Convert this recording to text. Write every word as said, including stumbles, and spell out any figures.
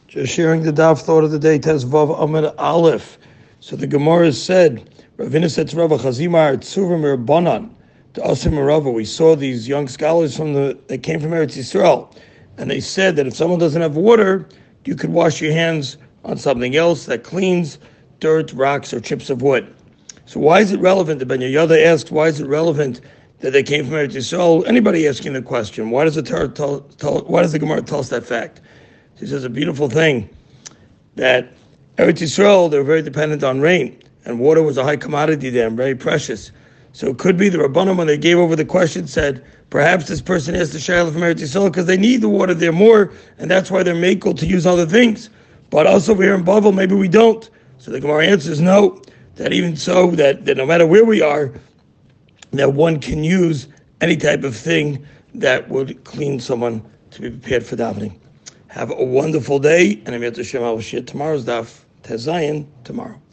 Just sharing the daf thought of the day, Tes Vav Amid Aleph. So the Gemara said, Ravina said to Rava Chazimar Tzuvim Rabbanan to Asim Rava. We saw these young scholars from the that came from Eretz Yisrael, and they said that if someone doesn't have water, you could wash your hands on something else that cleans dirt, rocks, or chips of wood. So why is it relevant? The Ben Yehoyada asked, why is it relevant that they came from Eretz Yisrael? Anybody asking the question? Why does the Torah tell, tell? Why does the Gemara tell us that fact? He says a beautiful thing that Eretz Yisrael, they were very dependent on rain, and water was a high commodity there, and very precious. So it could be the Rabbanim, when they gave over the question, said, perhaps this person asked the Shayla from Eretz Yisrael because they need the water there more, and that's why they're makel to use other things. But also over here in Bavel, maybe we don't. So the Gemara answers no, that even so, that, that no matter where we are, that one can use any type of thing that would clean someone to be prepared for davening. Have a wonderful day, and I'm here to Shem. I will share tomorrow's daf, Tes Zayin, tomorrow.